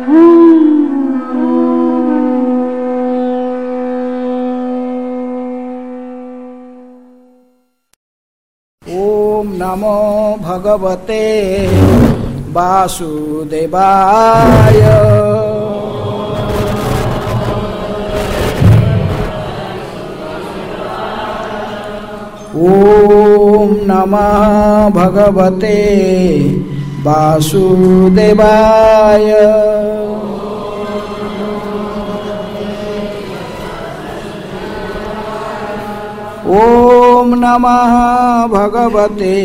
ओम नमो भगवते वासुदेवाय। ओम नमः भगवते वासुदेवाय। ओम नमः भगवते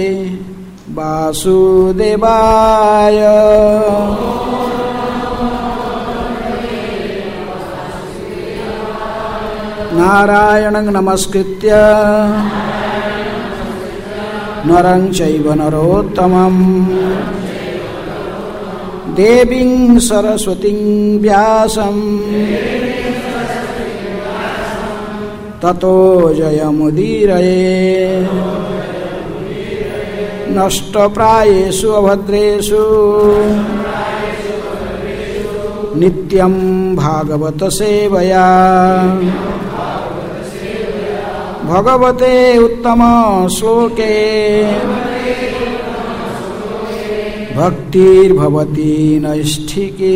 वासुदेवाय। नारायणं नमस्कृत्य नरं चैव नरोत्तमं देवीं सरस्वतीं व्यासं ततो जयमुदीरये। नष्टप्रायेषु अभद्रेषु नित्यं भागवत सेवया भगवते उत्तम श्लोके भक्तिर्भवति नैष्ठिकी।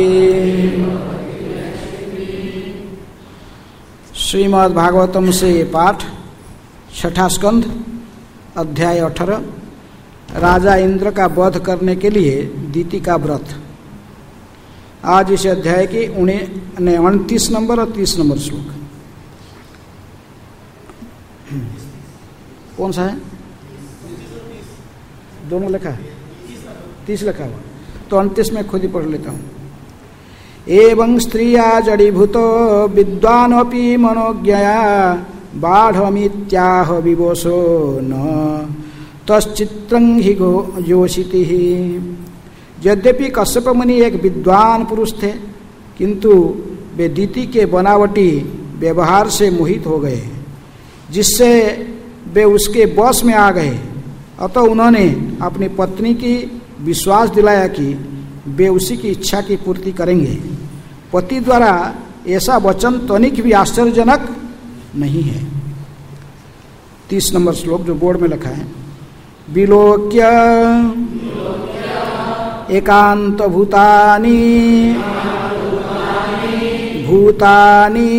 श्रीमद् भागवतम से पाठ, छठा स्कंध, अध्याय 18, राजा इंद्र का वध करने के लिए दीति का व्रत। आज इस अध्याय के 29 नंबर और 30 नंबर श्लोक। कौन सा है? दोनों लिखा है, 30 लिखा हुआ, तो 29 में खुद ही पढ़ लेता हूँ। एवं स्त्रिया जड़ीभूतो विद्वानोपि मनोज्ञया बाढ़मित्याह विवोशो न तश्चित्रं हि योषिति। यद्यपि कश्यप मुनि एक विद्वान पुरुष थे, किंतु वे दीति के बनावटी व्यवहार से मोहित हो गए, जिससे वे उसके वश में आ गए। अतः उन्होंने अपनी पत्नी की विश्वास दिलाया कि वे उसी की इच्छा की पूर्ति करेंगे। पति द्वारा ऐसा वचन तनिक भी आश्चर्यजनक नहीं है। 30 नंबर श्लोक जो बोर्ड में लिखा है। विलोक्य एकांत भूतानि भूतानि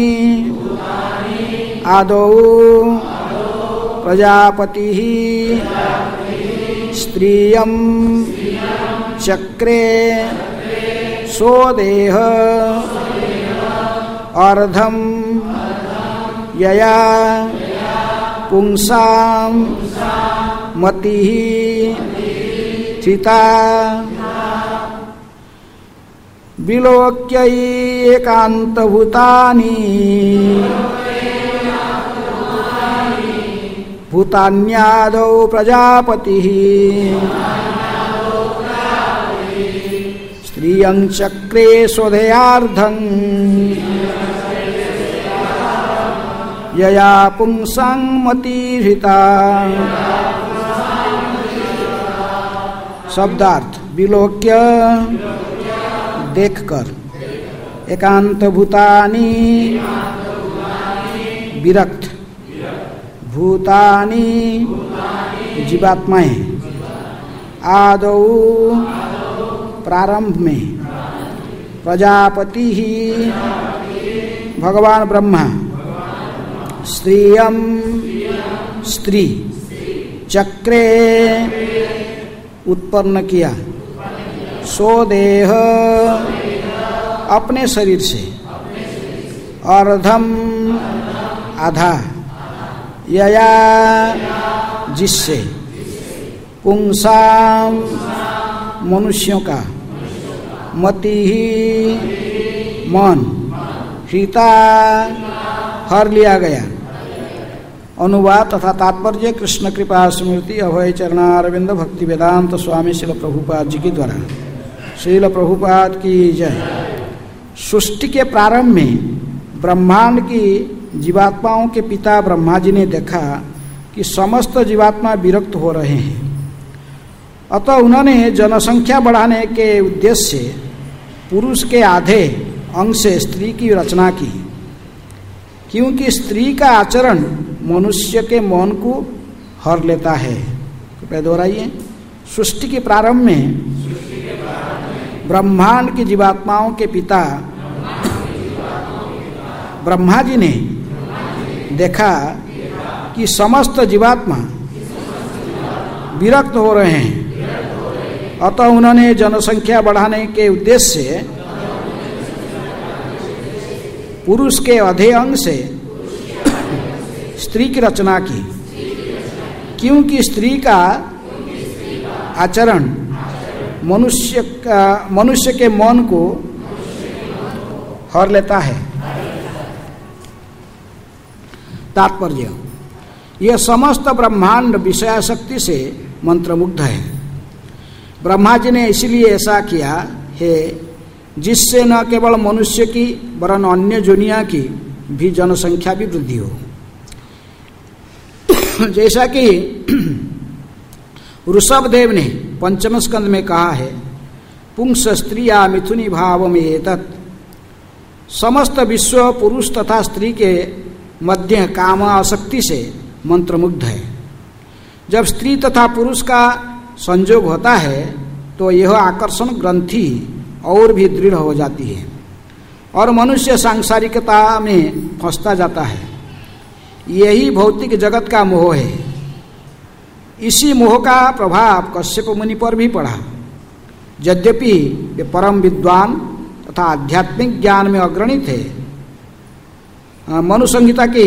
आदौ प्रजापति स्त्रियं चक्रे सोदेह अर्धम यया पुंसां मतिः चिता। विलोक्य एकांतभूतानि भूतान्यादौ प्रजापतिः स्त्रियं चक्रे स्वधेयार्धं यया पुंसां मतिर्हिता। शब्दार्थ: विलोक्य देखकर, एकांत भूतानि विरक्त, भूतानि जीवात्माएं, आदौ प्रारंभ में, प्रजापति ही भगवान ब्रह्मा, स्त्रियं स्त्री, चक्रे उत्पन्न किया, स्वदेह अपने शरीर से, अर्धम आधा, यया जिससे, पुंसां मनुष्यों का, मति ही मन, हिता हर लिया गया। अनुवाद तथा तात्पर्य कृष्ण कृपा स्मृति अभय चरणारविंद भक्ति वेदांत स्वामी श्रील प्रभुपाद जी के द्वारा। श्रील प्रभुपाद की जय। सृष्टि के प्रारंभ में ब्रह्मांड की जीवात्माओं के पिता ब्रह्मा जी ने देखा कि समस्त जीवात्मा विरक्त हो रहे हैं। अतः उन्होंने जनसंख्या बढ़ाने के उद्देश्य से पुरुष के आधे अंग से स्त्री की रचना की, क्योंकि स्त्री का आचरण मनुष्य के मन को हर लेता है। कृपया दोहराइए। सृष्टि के प्रारंभ में ब्रह्मांड की जीवात्माओं के पिता ब्रह्मा जी ने देखा कि समस्त जीवात्मा विरक्त हो रहे हैं, अतः उन्होंने जनसंख्या बढ़ाने के उद्देश्य से पुरुष के आधे अंग से स्त्री की रचना की, क्योंकि स्त्री का आचरण मनुष्य के मन को हर लेता है। तात्पर्य, यह समस्त ब्रह्मांड विषयाशक्ति से मंत्रमुग्ध है। ब्रह्मा जी ने इसलिए ऐसा किया है जिससे न केवल मनुष्य की वरन अन्य दुनिया की भी जनसंख्या भी वृद्धि हो। जैसा कि ऋषभदेव ने पंचम स्कंद में कहा है, पुंस स्त्रिया मिथुनी भाव में एतत्, समस्त विश्व पुरुष तथा स्त्री के मध्य काम आसक्ति से मंत्रमुग्ध है। जब स्त्री तथा पुरुष का संयोग होता है तो यह आकर्षण ग्रंथि और भी दृढ़ हो जाती है और मनुष्य सांसारिकता में फंसता जाता है। यही भौतिक जगत का मोह है। इसी मोह का प्रभाव कश्यप मुनि पर भी पड़ा। यद्यपि वे परम विद्वान तथा आध्यात्मिक ज्ञान में अग्रणी थे। मनु संहिता की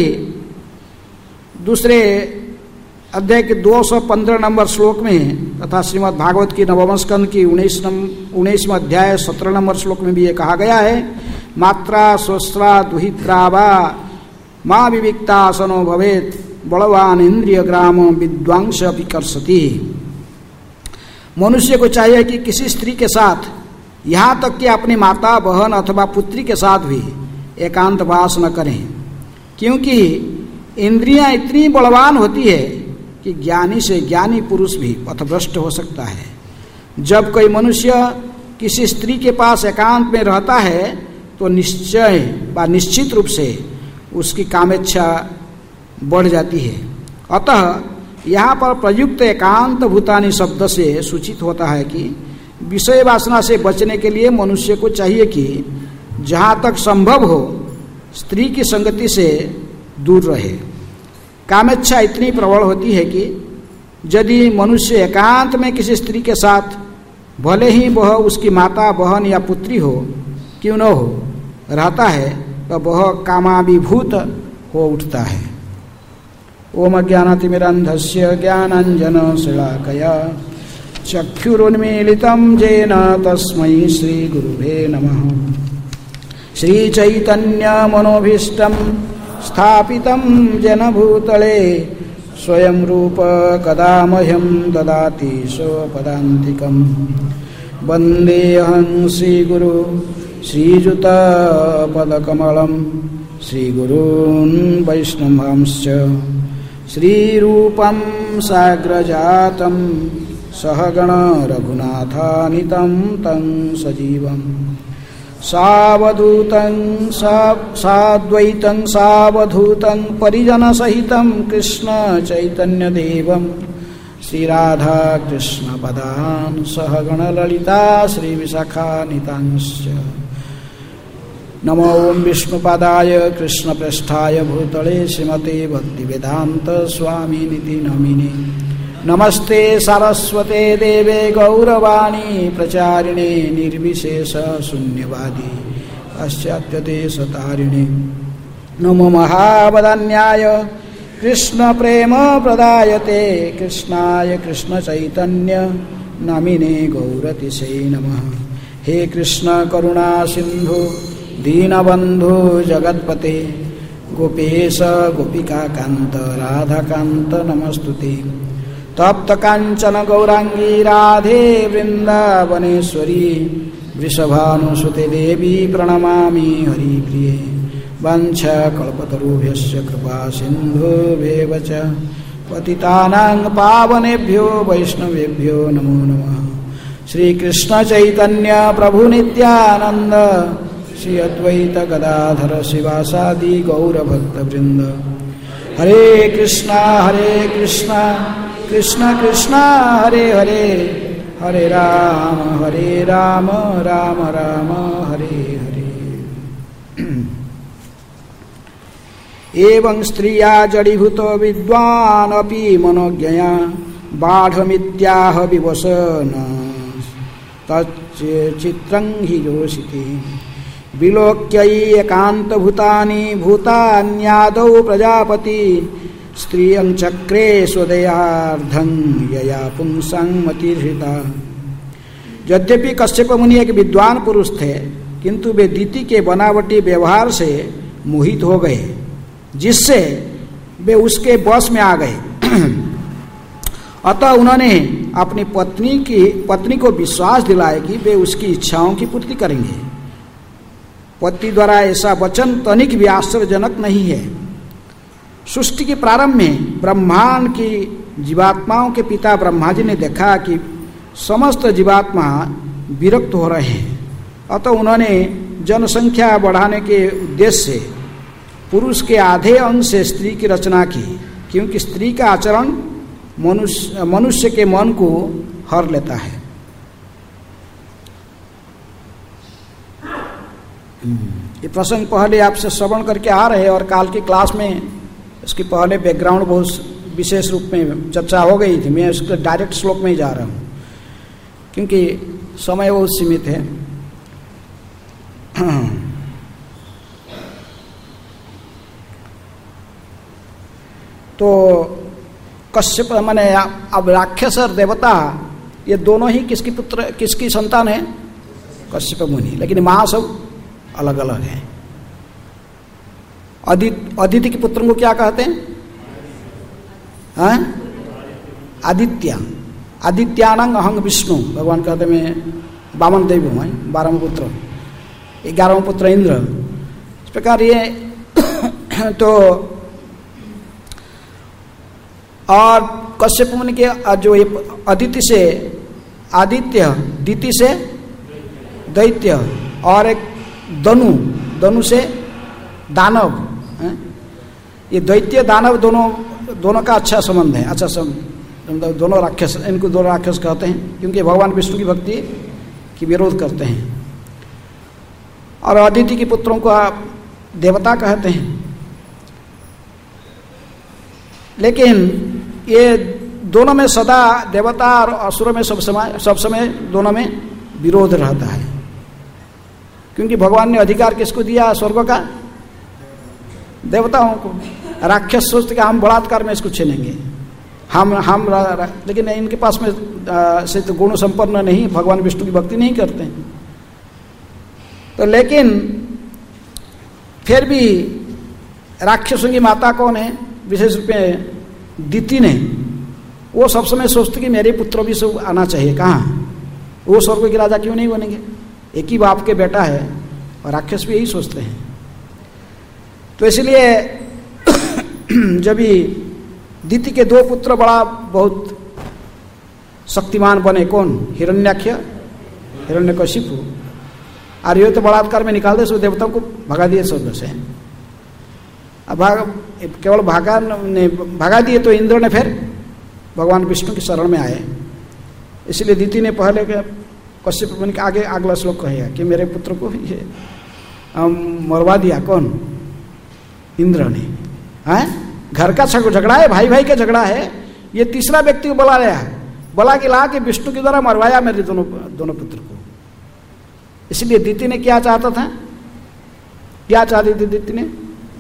दूसरे अध्याय के 215 नंबर श्लोक में तथा श्रीमद् भागवत की नवम स्कंद की 19वें अध्याय 17 नंबर श्लोक में भी ये कहा गया है, मात्रा स्वस्रा दुहित्रावा माँ विविक्तासनो भवेत बलवान इंद्रिय ग्राम विद्वांस अपि कर्षति। मनुष्य को चाहिए कि किसी स्त्री के साथ, यहाँ तक कि अपनी माता बहन अथवा पुत्री के साथ भी एकांत वास न करें, क्योंकि इंद्रियां इतनी बलवान होती है कि ज्ञानी से ज्ञानी पुरुष भी पथभ्रष्ट हो सकता है। जब कोई मनुष्य किसी स्त्री के पास एकांत में रहता है तो निश्चय व निश्चित रूप से उसकी कामेच्छा बढ़ जाती है। अतः यहाँ पर प्रयुक्त एकांत भूतानि शब्द से सूचित होता है कि विषय वासना से बचने के लिए मनुष्य को चाहिए कि जहाँ तक संभव हो स्त्री की संगति से दूर रहे। कामेच्छा इतनी प्रबल होती है कि यदि मनुष्य एकांत में किसी स्त्री के साथ, भले ही वह उसकी माता बहन या पुत्री हो क्यों न हो, रहता है तो वह कामाभिभूत हो उठता है। ओम अज्ञानतिमिरन्धस्य ज्ञानाञ्जनशलाकया चक्षुरुन्मीलितं येन तस्मै श्रीगुरुवे नमः। श्रीचैतन्यमनोभीष्टं स्थापितं जनभूतले स्वयं रूप कदा मह्यं ददाति स्वपदान्तिकं। वन्देऽहं श्रीगुरु श्रीयुतपदकमलं श्रीगुरून् वैष्णवांश्च। श्रीरूपं साग्रजातं सहगण रघुनाथानितं तं सजीवम् सावधूतं साद्वैतं सावधूतं परिजनसहितं कृष्ण चैतन्यदेवं श्रीराधा कृष्णपदान् सहगण ललिता श्रीविशाखानितांश्च। नमो ओं विष्णुपादाय कृष्णप्रेष्ठाय भूतले श्रीमते भक्तिवेदांत स्वामिनिति नमिने। नमस्ते सारस्वते देवे गौरवाणी प्रचारिणे निर्विशेष शून्यवादी पाश्चात्यदेशतारिणे। नमो महावदान्याय कृष्ण प्रेम प्रदायते कृष्णाय कृष्ण चैतन्य नामिने गौरतिसे नमः। हे कृष्ण करुणा सिंधु दीनबंधु जगत्पते गोपेश गोपिका कांत राधाकांत नमस्तुते। तप्त कांचन गौरांगी राधे वृंदावनेश्वरी वृषभानुसुते देवी प्रणमामि हरिप्रिये। वंशा कल्पतरुभ्यश्च कृपा सिन्धुभ्येव च पतितानां पावनेभ्यो वैष्णवेभ्यो नमो नमः। श्री कृष्ण चैतन्य प्रभु नित्यानंद श्री अद्वैत गदाधर शिवासादि गौर भक्त वृंद। हरे कृष्णा कृष्ण कृष्ण हरे हरे, हरे राम राम राम हरे हरे। एवं स्त्रिया जड़ीभूत विद्वान् अपि मनोज्ञया बाढ़मित्याह विवसन तच्चित्रं हि योषिते। विलोक्य एकांत भूतानि भूतान्यादौ प्रजापति स्त्रियं चक्रे स्वदयार्धं यया पुंसां मतिर्हृता। यद्यपि कश्यप मुनि एक विद्वान पुरुष थे, किंतु वे दीति के बनावटी व्यवहार से मोहित हो गए, जिससे वे उसके वश में आ गए। अतः उन्होंने अपनी पत्नी को विश्वास दिलाया कि वे उसकी इच्छाओं की पूर्ति करेंगे। पति द्वारा ऐसा वचन तनिक भी आश्चर्यजनक नहीं है। सृष्टि के प्रारंभ में ब्रह्मांड की जीवात्माओं के पिता ब्रह्मा जी ने देखा कि समस्त जीवात्मा विरक्त हो रहे हैं। अतः उन्होंने जनसंख्या बढ़ाने के उद्देश्य से पुरुष के आधे अंग से स्त्री की रचना की, क्योंकि स्त्री का आचरण मनुष्य के मन को हर लेता है। ये प्रसंग पहले आपसे श्रवण करके आ रहे हैं और काल की क्लास में इसकी पहले बैकग्राउंड बहुत विशेष रूप में चर्चा हो गई थी। मैं उसके डायरेक्ट श्लोक में ही जा रहा हूँ क्योंकि समय बहुत सीमित है। तो कश्यप माने अब राक्षस और देवता ये दोनों ही किसकी संतान है? कश्यप मुनि। लेकिन माँ सब अलग अलग है। अदिति के पुत्र को क्या कहते हैं? आदित्यानंग अहंग विष्णु। भगवान कहते मैं 52 देव हूँ, 12वां पुत्र, 11वां पुत्र इंद्र। इस प्रकार ये तो और कश्यप मुनि के जो अदिति से आदित्य, दिति से दैत्य और एक दनु से दानव। ये दैत्य दानव दोनों का अच्छा संबंध है। अच्छा दोनों राक्षस, इनको दोनों राक्षस कहते हैं क्योंकि भगवान विष्णु की भक्ति की विरोध करते हैं। और अदिति के पुत्रों को देवता कहते हैं। लेकिन ये दोनों में सदा देवता और असुर में सब समय दोनों में विरोध रहता है, क्योंकि भगवान ने अधिकार किसको दिया? स्वर्ग का देवताओं को। राक्षस सोचते कि हम बलात्कार में इसको छीनेंगे, हम लेकिन इनके पास में से तो गुण संपन्न नहीं, भगवान विष्णु की भक्ति नहीं करते हैं। तो लेकिन फिर भी राक्षसों की माता कौन है? विशेष रूप में दिति ने। वो सब समय सोचते कि मेरे पुत्र भी सब आना चाहिए। कहाँ? वो स्वर्ग के राजा क्यों नहीं बनेंगे? एक ही बाप के बेटा है। और राक्षस भी यही सोचते हैं। तो इसलिए जब ही दिति के 2 पुत्र बहुत शक्तिमान बने, कौन? हिरण्याक्ष, हिरण्यकशिपु। और ये तो बलात्कार में निकाल दे, सब देवताओं को भगा दिए स्वर्ग से। अब केवल भगा दिए तो इंद्र ने फिर भगवान विष्णु की शरण में आए। इसलिए दिति ने पहले कश्यप मुनि के आगे अगला श्लोक कहेगा कि मेरे पुत्र को ये मरवा दिया। कौन? इंद्र ने। घर का झगड़ा है, भाई भाई का झगड़ा है। ये तीसरा व्यक्ति को बुला रहा है, बुला के ला के विष्णु के द्वारा मरवाया मेरे दोनों पुत्र को। इसलिए दिति ने क्या चाहता था? क्या चाहती थी दिति ने?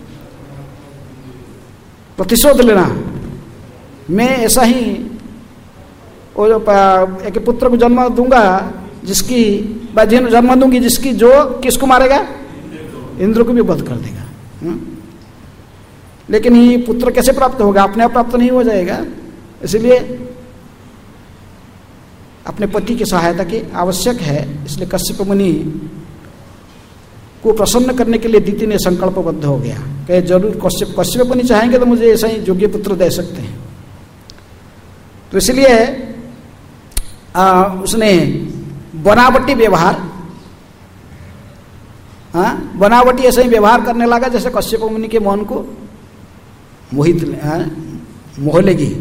प्रतिशोध लेना। मैं ऐसा ही वो एक पुत्र को जन्म दूंगा जिसकी जन्म दूंगी जिसकी जो किसको मारेगा? इंद्र को भी वध कर देगा। लेकिन ये पुत्र कैसे प्राप्त होगा? अपने आप प्राप्त नहीं हो जाएगा। इसलिए अपने पति की सहायता की आवश्यक है। इसलिए कश्यप मुनि को प्रसन्न करने के लिए दिति ने संकल्पबद्ध हो गया कि जरूर कश्यप मुनि चाहेंगे तो मुझे ऐसा ही योग्य पुत्र दे सकते हैं। तो इसलिए उसने बनावटी व्यवहार, हाँ, बनावटी ऐसे ही व्यवहार करने लगा जैसे कश्यप मुनि के मन को मोह लेगी।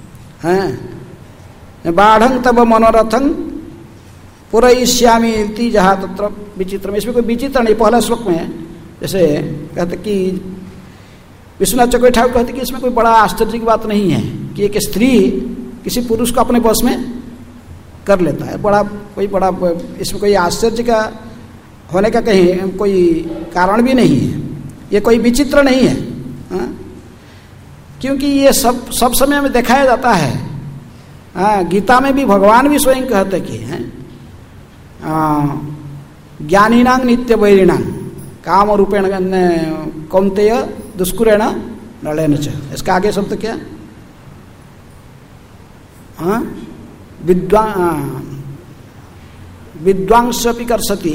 बाढ़ं तब मनोरथं पुरयिष्यामि इति जहाँ तत्र विचित्रम। इसमें कोई विचित्र नहीं, पहला श्लोक में जैसे कहते कि विश्वनाथ चक्रवर्ती ठाकुर कहते कि इसमें कोई बड़ा आश्चर्य की बात नहीं है कि एक स्त्री किसी पुरुष को अपने बस में कर लेता है। बड़ा इसमें कोई आश्चर्य का होने का कहीं कोई कारण भी नहीं है, ये कोई विचित्र नहीं है। हाँ? क्योंकि ये सब समय में दिखाया जाता है। हाँ, गीता में भी भगवान भी स्वयं कहते कि ज्ञानीनां नित्य वैरिणां काम रूपेण कौन्तेय दुष्कुरेण नलेन च। इसका आगे शब्द क्या? विद्वांसपि कर्षति,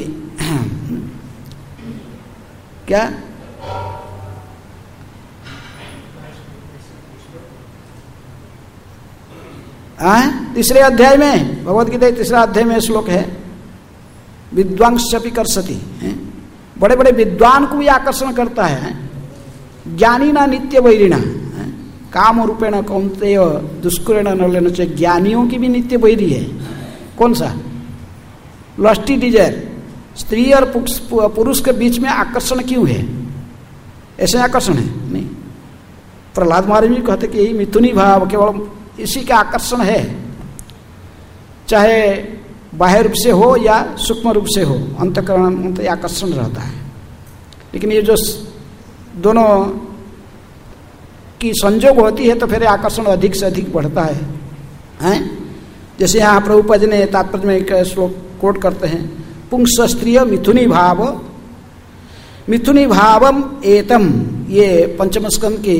क्या? तीसरे अध्याय में, भगवद गीता तीसरा अध्याय में श्लोक है, विद्वांसपि कर्षति। बड़े बड़े विद्वान को भी आकर्षण करता है। ज्ञानी ना नित्य वैरिणा काम रूपेण कौन्तेय दुष्कुरेण नलेन च। ज्ञानियों की भी नित्य वैरी है। कौन सा? Lusty desire. स्त्री और पुरुष के बीच में आकर्षण क्यों है? ऐसे आकर्षण है नहीं। प्रहलाद महाराज भी कहते कि यही मिथुनी भाव, केवल इसी का आकर्षण है, चाहे बाह्य रूप से हो या सूक्ष्म रूप से हो, अंतःकरण आकर्षण रहता है। लेकिन ये जो दोनों की संजोग होती है तो फिर आकर्षण अधिक से अधिक बढ़ता है, हैं? जैसे यहाँ प्रभुपद ने तात्पर्य में एक श्लोक कोट करते हैं, पुंस स्त्रिय मिथुनी भावम एतम। ये पंचम स्कंद के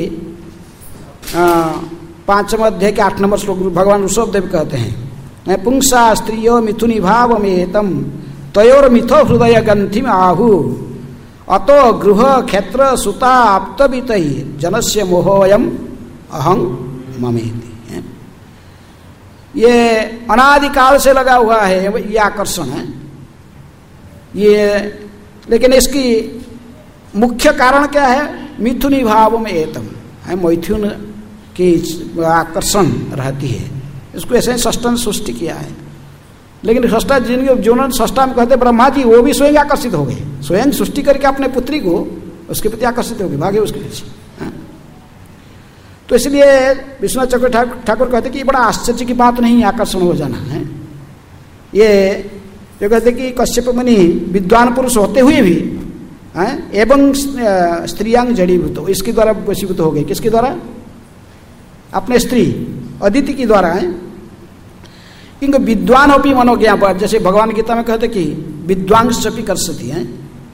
5वें अध्याय के 8 नंबर श्लोक भगवान ऋषभदेव कहते हैं, पुंसा स्त्रियो मिथुनी भावमेतम तयोर मिथो हृदय ग्रंथिम आहु अतो गृह क्षेत्र सुता आप्तवित जनस्य मोहोयम अहं ममेति। ये अनादिकाल से लगा हुआ है ये आकर्षण है ये। लेकिन इसकी मुख्य कारण क्या है? मिथुनी भाव में एतम है, मैथुन की आकर्षण रहती है। इसको ऐसे षष्टन सृष्टि किया है। लेकिन षष्टा जिन्होंने षष्टा में कहते ब्रह्मा जी, वो भी स्वयं आकर्षित हो गए, स्वयं सृष्टि करके अपने पुत्री को उसके प्रति आकर्षित हो गए, भागे उसके पीछे। तो इसलिए विश्वनाथ चक्रवर्ती ठाकुर कहते कि ये बड़ा आश्चर्य की बात नहीं आकर्षण हो जाना है। ये जो कहते कि कश्यप मुनि विद्वान पुरुष होते हुए भी एवं स्त्रियांग जड़ीभूत, इसके द्वारा वशीभूत हो गए। किसके द्वारा? अपने स्त्री अदिति के द्वारा है। किंतु विद्वान अपनी मनोज्ञा पर, जैसे भगवान गीता में कहते कि विद्वांसपि कर्षति है।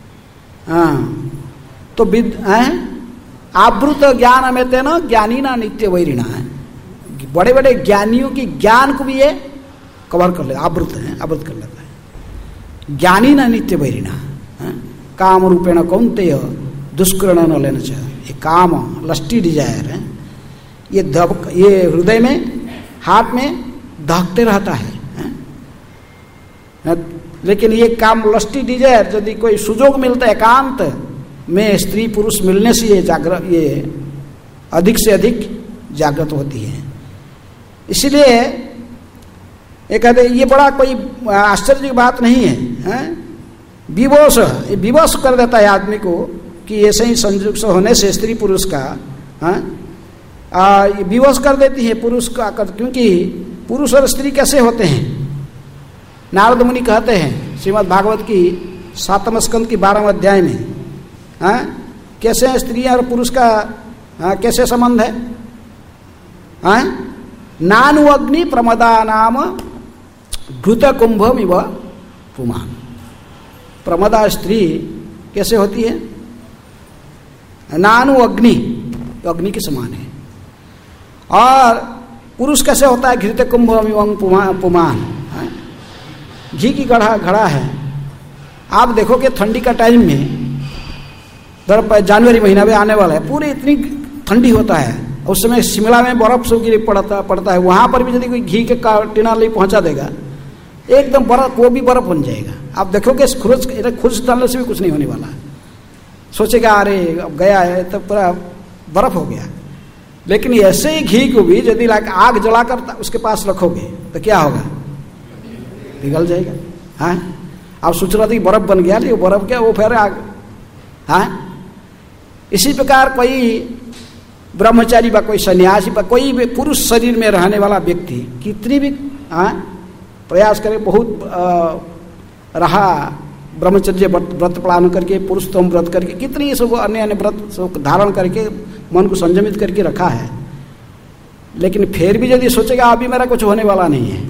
तो आवृत ज्ञान में तेना ज्ञानी ना नित्य वैरिणा है। बड़े बड़े ज्ञानियों की ज्ञान को भी ये कवर कर लेता, आवृत कर लेता है। ज्ञानी ना नित्य वैरिणा काम रूपेण कौन्तेय दुष्कुरेण नलेन च। ये काम लस्टी डिजायर है, ये हृदय में हाथ में दहकते रहता है। लेकिन ये काम लस्टी डिजायर यदि कोई सुजोग मिलता है एकांत में स्त्री पुरुष मिलने से ये अधिक से अधिक जागृत होती है। इसलिए ये कहते ये बड़ा कोई आश्चर्य की बात नहीं है। विवश कर देता है आदमी को कि ऐसे ही संयोग से होने से स्त्री पुरुष का विवश कर देती है पुरुष का। क्योंकि पुरुष और स्त्री कैसे होते हैं? नारद मुनि कहते हैं श्रीमद् भागवत की 7वें स्कंद की 12वें अध्याय में, कैसे स्त्री और पुरुष का कैसे संबंध है? नानु अग्नि प्रमदा नाम घृत कुंभम इव पुमान। प्रमदा स्त्री कैसे होती है? नानु अग्नि, तो अग्नि के समान है। और पुरुष कैसे होता है? घृत कुंभम इव पुमान, घी की घड़ा है। आप देखो कि ठंडी का टाइम में जनवरी महीना में आने वाला है, पूरी इतनी ठंडी होता है। उस समय शिमला में बर्फ से गिर पड़ता है। वहाँ पर भी यदि कोई घी के टीना ले पहुँचा देगा एकदम बर्फ, वो भी बर्फ बन जाएगा। आप देखोगे खुर्स डालने से भी कुछ नहीं होने वाला। सोचेगा अरे अब गया है तो पूरा बर्फ हो गया। लेकिन ऐसे ही घी को भी यदि आग जलाकर उसके पास रखोगे तो क्या होगा? पिघल जाएगा। हाँ, आप सोच रहे थे कि बर्फ बन गया, लेकिन बर्फ क्या, वो फिर आग। हाँ, इसी प्रकार कोई ब्रह्मचारी व कोई सन्यासी व कोई भी पुरुष शरीर में रहने वाला व्यक्ति कितनी भी प्रयास करे, बहुत रहा ब्रह्मचर्य व्रत पालन करके, पुरुषोत्तम व्रत करके, कितनी सब अन्य अन्य व्रत सब धारण करके मन को संयमित करके रखा है, लेकिन फिर भी यदि सोचेगा अभी मेरा कुछ होने वाला नहीं है,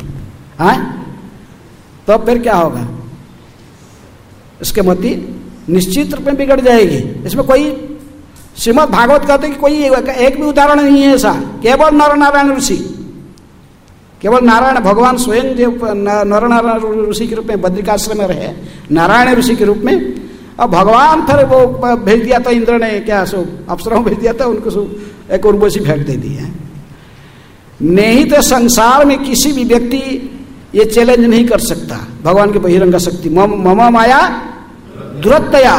तो फिर क्या होगा? इसके मति निश्चित रूप में बिगड़ जाएगी। इसमें कोई श्रीमद् भागवत कहते कि कोई एक भी उदाहरण नहीं है ऐसा। केवल नर नारायण ऋषि, केवल नारायण भगवान स्वयं जो नर नारायण ऋषि के रूप में बद्रिकाश्रम में रहे, नारायण ऋषि के रूप में, अब भगवान फिर वो भेज दिया था इंद्र ने, क्या सो अप्सराओं भेज दिया था, उनको सो एक उर्वशी फेंक दे दी है। नहीं तो संसार में किसी भी व्यक्ति ये चैलेंज नहीं कर सकता भगवान की बहिरंग शक्ति। मम माया दुरत्तया।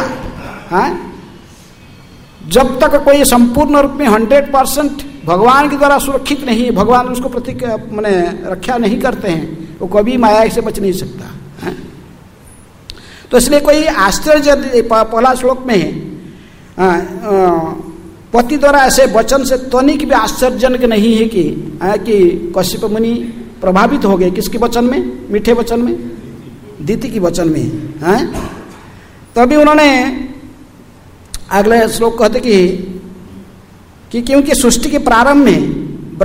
जब तक कोई संपूर्ण रूप में 100% भगवान के द्वारा सुरक्षित नहीं है, भगवान उसको प्रति माने रक्षा नहीं करते हैं, वो कभी माया से बच नहीं सकता है? तो इसलिए कोई आश्चर्य पहला श्लोक में है पति द्वारा ऐसे वचन से तनिक भी आश्चर्यजनक नहीं है कि कश्यप मुनि प्रभावित हो गए। किसके वचन में? मीठे वचन में, दीति की वचन में है। तभी उन्होंने अगले श्लोक कहते कि क्योंकि सृष्टि के प्रारंभ में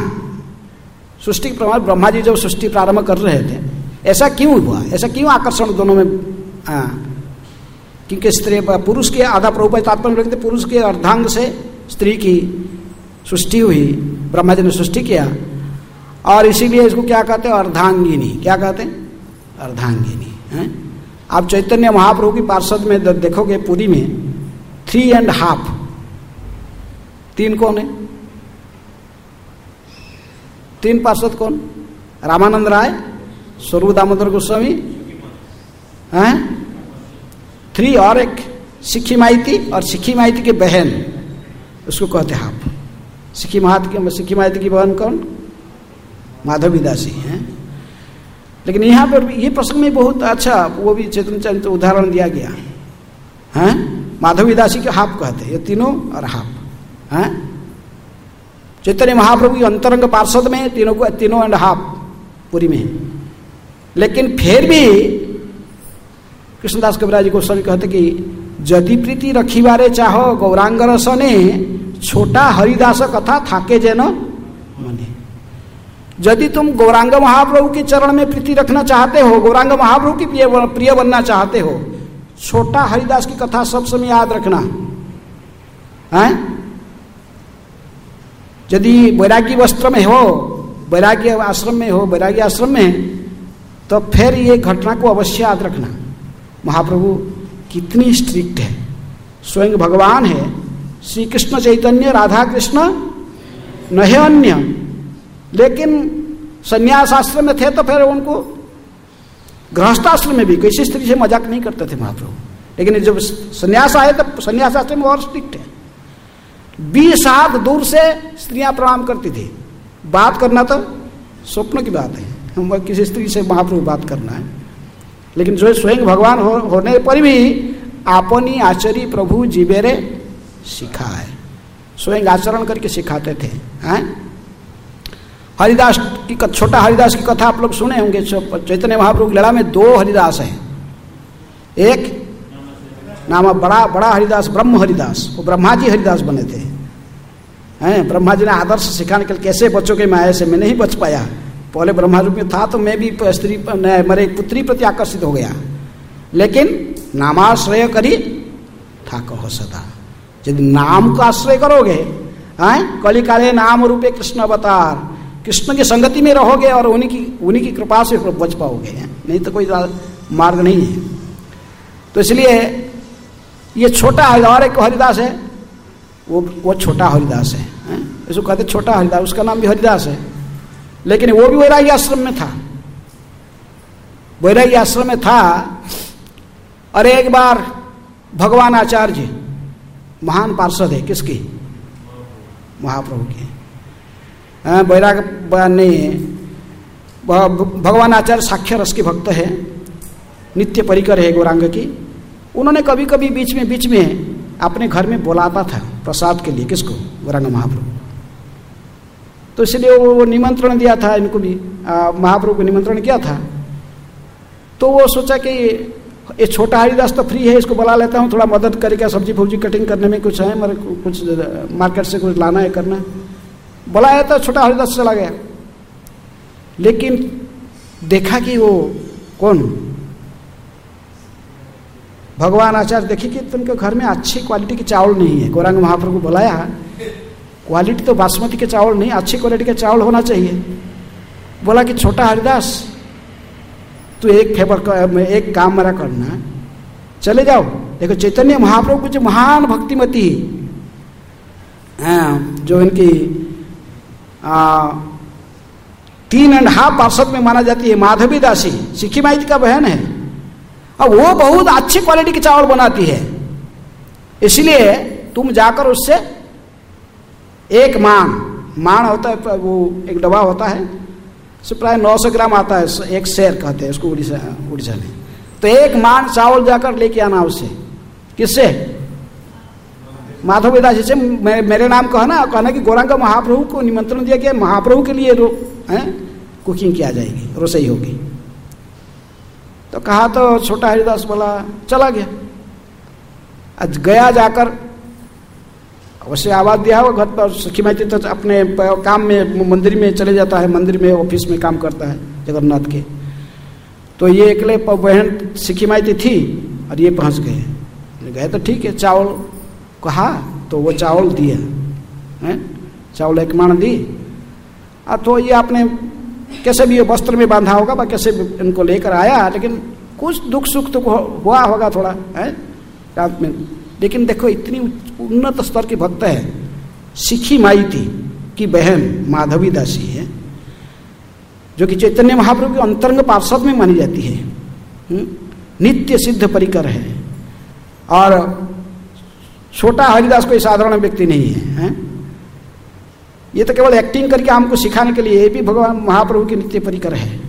ब्रह्मा जी जब सृष्टि प्रारंभ कर रहे थे, ऐसा क्यों हुआ? ऐसा क्यों आकर्षण दोनों में? क्योंकि स्त्री पुरुष के आधा प्रभुपाद तात्पर्य रखते, पुरुष के अर्धांग से स्त्री की सृष्टि हुई, ब्रह्मा जी ने सृष्टि किया, और इसीलिए इसको क्या कहते हैं? अर्धांगिनी। क्या कहते हैं? अर्धांगिनी है। आप चैतन्य महाप्रभु की पार्षद में देखोगे पुरी में 3.5 3 कौन है? 3 पार्षद कौन? रामानंद राय, स्वरूप दामोदर गोस्वामी, 3 और एक सिक्खी माइती, और सिक्खी माइती की बहन, उसको कहते हैं हाफ। सिक्खी माइती की बहन कौन? माधवी दासी हैं। लेकिन यहाँ पर ये प्रसंग में बहुत अच्छा वो भी चैतन्य चरित्र उदाहरण दिया गया है। माधवी दासी के हाफ कहते हैं, ये तीनों और हाफ हैं। चैतन्य महाप्रभु की अंतरंग पार्षद में तीनों एंड हाफ पूरी में। लेकिन फिर भी कृष्णदास कविराज गोस्वामी कहते कि यदि प्रीति रखी बारे चाहो गौरांग रसने, छोटा हरिदास कथा थाके जेन मने। यदि तुम गौरांग महाप्रभु के चरण में प्रीति रखना चाहते हो, गौरांग महाप्रभु की प्रिय बनना चाहते हो, छोटा हरिदास की कथा सब समय याद रखना है। यदि वैरागी वस्त्र में हो, वैरागी आश्रम में हो, वैरागी आश्रम में, तो फिर ये घटना को अवश्य याद रखना। महाप्रभु कितनी स्ट्रिक्ट है, स्वयं भगवान है, श्री कृष्ण चैतन्य राधा कृष्ण न है अन्य। लेकिन संन्यास आश्रम में थे तो फिर उनको गृहस्थाश्रम में भी किसी स्त्री से मजाक नहीं करते थे महाप्रभु। लेकिन जब संन्यास आए तो संन्यास आश्रम में और स्ट्रिक्ट है। 20 हाथ दूर से स्त्रियां प्रणाम करती थी। बात करना तो स्वप्न की बात है, हम किसी स्त्री से महाप्रभु बात करना है। लेकिन जो स्वयं भगवान होने पर भी आपनी आचरी प्रभु जीवेरे सिखाए, स्वयं आचरण करके सिखाते थे। हरिदास की छोटा हरिदास की कथा आप लोग सुने होंगे। चैतन्य महाप्रभु लीला में 2 हरिदास हैं। एक नाम बड़ा हरिदास ब्रह्म हरिदास, वो ब्रह्मा जी हरिदास बने थे। ब्रह्मा जी ने आदर्श सिखाने के लिए कैसे बच्चों के माया से मैं नहीं बच पाया, पहले ब्रह्मा रूप में था तो मैं भी स्त्री मेरे पुत्री प्रति आकर्षित हो गया। लेकिन नामाश्रय करी था कहो सदा। यदि नाम का आश्रय करोगे, कलिकाले नाम रूपे कृष्ण अवतार, कृष्ण की संगति में रहोगे और उन्हीं की कृपा से बच पाओगे, नहीं तो कोई मार्ग नहीं है। तो इसलिए ये छोटा और एक हरिदास है, वो छोटा हरिदास है, इसको कहते छोटा हरिदास, उसका नाम भी हरिदास है। लेकिन वो भी वैरागी आश्रम में था। वैराग्य आश्रम में था। और एक बार भगवान आचार्य महान पार्षद है, किसकी? महाप्रभु के। वैराग्य ने भगवान आचार्य साक्ष्य रस के भक्त है, नित्य परिकर है गौरांग की। उन्होंने कभी कभी बीच में अपने घर में बुलाता था प्रसाद के लिए, किसको? गौरांग महाप्रभु। तो इसलिए वो निमंत्रण दिया था इनको भी, महाप्रभु को निमंत्रण किया था। तो वो सोचा कि ये छोटा हरिदास तो फ्री है, इसको बुला लेता हूँ, थोड़ा मदद करेगा, सब्जी फब्जी कटिंग करने में कुछ है, मेरे कुछ मार्केट से कुछ लाना है करना। बुलाया तो छोटा हरिदास चला गया। लेकिन देखा कि वो कौन? भगवान आचार्य देखी कि तुमके घर में अच्छी क्वालिटी के चावल नहीं है। गौरांग महाप्रभु को बुलाया, क्वालिटी तो बासमती के चावल नहीं, अच्छी क्वालिटी के चावल होना चाहिए। बोला कि छोटा हरिदास तू एक फेवर कर, एक काम मेरा करना, चले जाओ, देखो चैतन्य महाप्रभु कुछ महान भक्तिमती जो इनकी 3.5 पार्षद में माना जाती है, माधवी दासी सिक्की माई का बहन है, और वो बहुत अच्छी क्वालिटी के चावल बनाती है। इसलिए तुम जाकर उससे एक मान होता है, वो एक डब्बा होता है, उससे प्राय 900 ग्राम आता है, एक शेर कहते हैं उसको उड़ीसा में। तो एक मान चावल जाकर लेके आना उससे। किससे? माधवी दासी से। मेरे नाम कहना कि गौरांग महाप्रभु को निमंत्रण दिया गया, महाप्रभु के लिए कुकिंग किया जाएगी, रसोई होगी। तो कहा तो छोटा हरिदास बोला, चला गया। आज गया, जाकर अवश्य आवाज दिया होगा घर पर। सखी माई तो अपने काम में मंदिर में चले जाता है, मंदिर में ऑफिस में काम करता है जगन्नाथ के। तो ये अकेले बहन सखी माई थी और ये पहुंच गए तो ठीक है, चावल कहा तो वो चावल दिए, चावल 1 मान दी। तो ये आपने कैसे भी वस्त्र में बांधा होगा, कैसे इनको लेकर आया, लेकिन कुछ दुख सुख तो हुआ होगा थोड़ा रात में। लेकिन देखो इतनी उन्नत स्तर की भक्त है, सिखी माई थी की बहन माधवी दासी है, जो कि चैतन्य महाप्रभु के अंतरंग पार्षद में मानी जाती है, नित्य सिद्ध परिकर है। और छोटा हरिदास कोई साधारण व्यक्ति नहीं है, ये तो केवल एक्टिंग करके हमको सिखाने के लिए, ये भी भगवान महाप्रभु के नित्य परिकर है।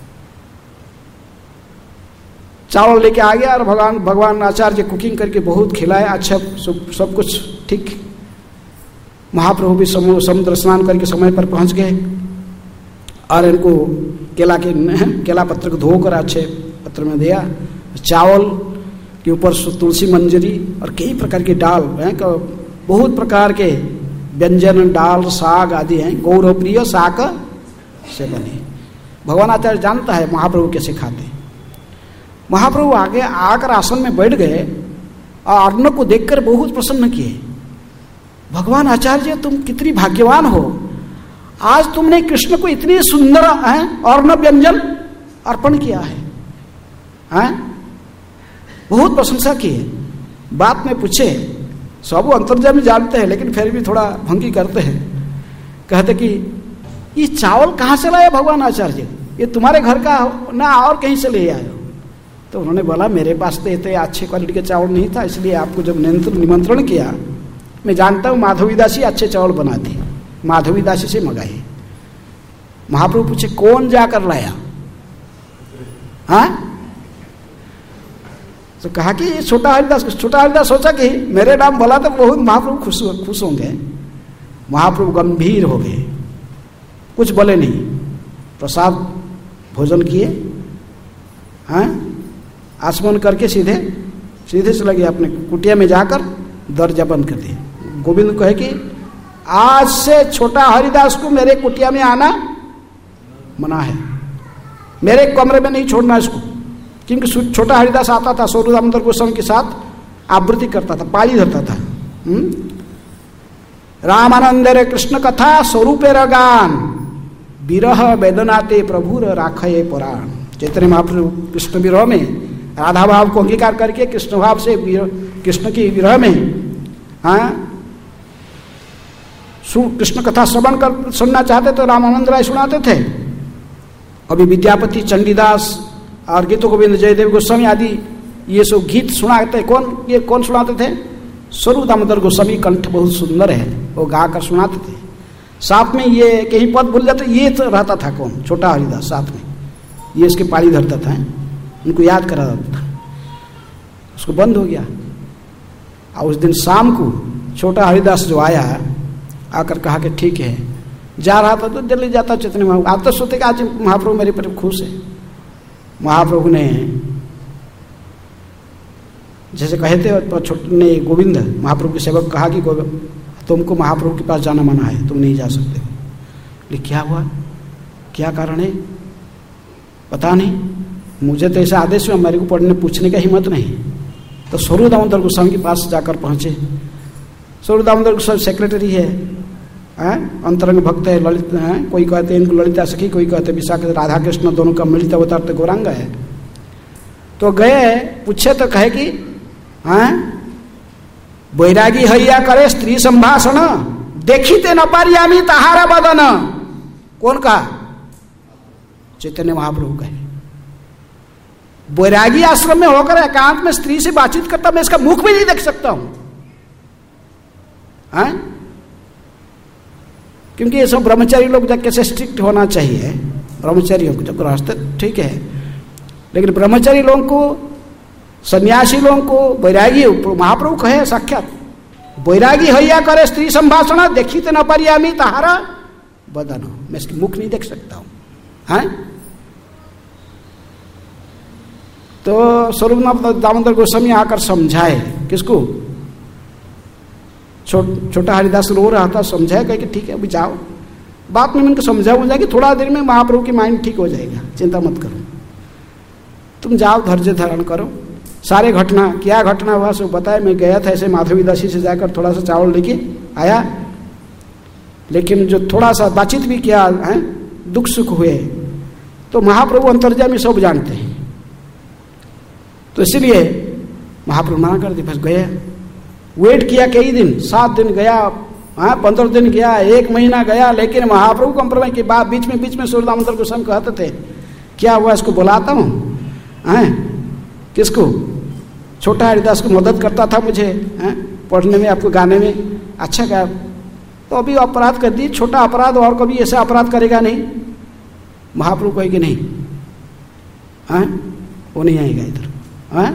चावल लेके आ गया और भगवान आचार्य कुकिंग करके बहुत खिलाया, अच्छा सब कुछ ठीक। महाप्रभु भी समुद्र स्नान करके समय पर पहुंच गए और इनको केला पत्र को धोकर अच्छे पत्र में दिया। चावल के ऊपर तुलसी मंजरी और कई प्रकार की डाल, बहुत प्रकार के व्यंजन, डाल, साग आदि हैं, गौरव प्रिय साग से बने। भगवान आचार्य जानता है महाप्रभु कैसे खाते। महाप्रभु आगे आकर आसन में बैठ गए और अर्णव को देखकर बहुत प्रसन्न किए। भगवान आचार्य तुम कितनी भाग्यवान हो, आज तुमने कृष्ण को इतनी सुंदर अर्णव व्यंजन अर्पण किया है, बहुत प्रशंसा की है। बात में पूछे, सब अंतर्जामी जानते हैं लेकिन फिर भी थोड़ा भंगी करते हैं। कहते कि ये चावल कहाँ से लाए भगवान आचार्य, ये तुम्हारे घर का ना और कहीं से ले आए हो? तो उन्होंने बोला मेरे पास तो इतने अच्छे क्वालिटी के चावल नहीं था, इसलिए आपको जब निमंत्रण किया, मैं जानता हूँ माधवी दासी अच्छे चावल बनाती, माधवी दासी से मंगाए। महाप्रभु पूछे कौन जाकर लाया? तो कहा कि छोटा हरिदास सोचा कि मेरे नाम बोला तो बहुत महाप्रभु खुश होंगे। महाप्रभु गंभीर हो गए, कुछ बोले नहीं, प्रसाद भोजन किए, आसमान करके सीधे चले गए अपने कुटिया में, जाकर दरजा बंद कर दिए। गोविंद कहे कि आज से छोटा हरिदास को मेरे कुटिया में आना मना है, मेरे कमरे में नहीं छोड़ना इसको। क्योंकि छोटा हरिदास आता था स्वरूप दामोदर गोस्वामी के साथ आवृत्ति करता था, पाली धरता था। रामानंदे कृष्ण कथा स्वरूपे गान विरह वेदनाते प्रभुर राखये पुराण। चैतन्य महाप्रभु कृष्ण विरह में राधा भाव को अंगीकार करके कृष्ण भाव से कृष्ण की विरह में कृष्ण कथा श्रवण कर सुनना चाहते तो रामानंद राय सुनाते थे। अभी विद्यापति, चंडीदास और गीत गोविंद जयदेव गोस्वामी आदि ये सब गीत सुनाते ये कौन सुनाते थे? स्वरूप दामोदर गोस्वामी कंठ बहुत सुंदर है, वो गा कर सुनाते थे। साथ में ये कहीं पद भूल जाते, ये तो रहता था कौन? छोटा हरिदास साथ में, ये इसके पारी धरता था, उनको याद करा देता था। उसको बंद हो गया। और उस दिन शाम को छोटा हरिदास जो आया, आकर कहा कि ठीक है, जा रहा था तो जल्दी जाता चैतन्य महाप्रभु। आप तो सोचते कि आज महाप्रभु मेरे पर खुश है। महाप्रभु ने जैसे कहे थे छोटे ने गोविंद महाप्रभु के सेवक कहा कि तुमको महाप्रभु के पास जाना मना है, तुम नहीं जा सकते। लेकिन क्या हुआ, क्या कारण है पता नहीं, मुझे तो ऐसा आदेश हुआ, मेरे को पढ़ने पूछने का हिम्मत नहीं। तो स्वरूप दामोदर गोस्वामी के पास जाकर पहुंचे। स्वरूप दामोदर गोस्वामी सेक्रेटरी है, अंतरंग भक्त है, ललित है, कोई कहते हैं इनको ललिता सखी, कोई कहते विशाख राधा कृष्ण दोनों का मिलित अवतार तो गौरांग है। तो गए पूछे तो कहे कि बैरागी हैया करे स्त्री संभाषण, देखिते न पारियामी तहारा बदन। कौन कहा? चैतन्य महाप्रभु कहे। बैरागी आश्रम में होकर एकांत में स्त्री से बातचीत करता, मैं इसका मुख भी नहीं देख सकता हूं। क्योंकि ये सब ब्रह्मचारी लोग कैसे स्ट्रिक्ट होना चाहिए, ब्रह्मचारियों को जो गृहस्थ ठीक है, लेकिन ब्रह्मचारी लोगों को, सन्यासी लोगों को बैरागी, महाप्रभु कहे साक्षात, बैरागी हैया करे स्त्री संभाषण, देखी तो न पारियामी तहारा बदन। मैं इसकी मुख नहीं देख सकता हूं। तो स्वरूप दामोदर गोस्वामी आकर समझाए, किसको? छोटा हरिदास रो रहा था, समझाया कहे कि ठीक है अभी जाओ। बात में उनको समझा कि थोड़ा देर में महाप्रभु की माइंड ठीक हो जाएगा, चिंता मत करो, तुम जाओ धैर्य धारण करो। सारे घटना, क्या घटना हुआ सब बताया। मैं गया था ऐसे माधवी दासी से जाकर थोड़ा सा चावल लेके आया, लेकिन जो थोड़ा सा बातचीत भी किया है, दुख सुख हुए, तो महाप्रभु अंतर्यामी सब जानते हैं, तो इसलिए महाप्रभु मना कर दी। बस गया, वेट किया कई दिन, 7 दिन गया, 15 दिन गया, 1 महीना गया, लेकिन महाप्रभु कंप्रोमाइज के बाद बीच में सूर्य दामोदर गोस्वामी कहते थे क्या हुआ, इसको बुलाता हूँ। किसको? छोटा हरिदास को मदद करता था मुझे पढ़ने में, आपको गाने में अच्छा गा, तो अभी अपराध कर दी, छोटा अपराध, और कभी ऐसा अपराध करेगा नहीं। महाप्रभु कहे कि नहीं, वो नहीं आएगा इधर।